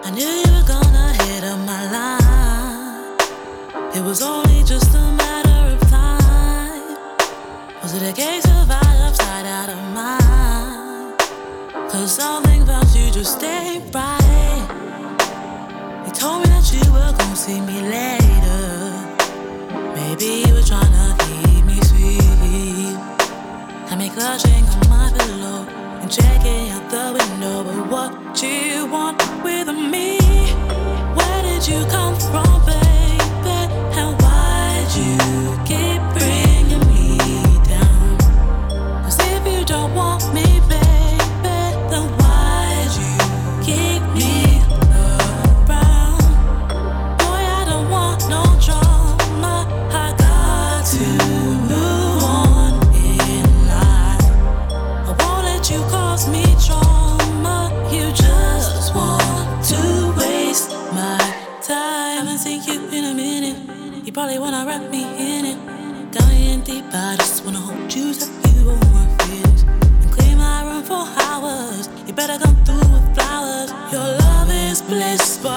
I knew you were gonna hit up my line. It was only just a matter of time. Was it a case of eye upside out of mind? Cause something about you just ain't right. You told me that you were gonna see me later. Maybe you were tryna keep me sweet. Had me clutching on my pillow and checking out the window. But what you want with me? Where did you come from, baby? And why'd you keep bringing me down? Cause if you don't want me, baby, then why'd you keep me around? Boy, I don't want no drama. I got to move on in life. I won't let you cause me trauma. You just want to waste my time. Haven't seen you in a minute. You probably wanna wrap me in it. Got me in deep, I just wanna hold you so you won't want feelings. And clean my room for hours. You better come through with flowers. Your love is bliss, but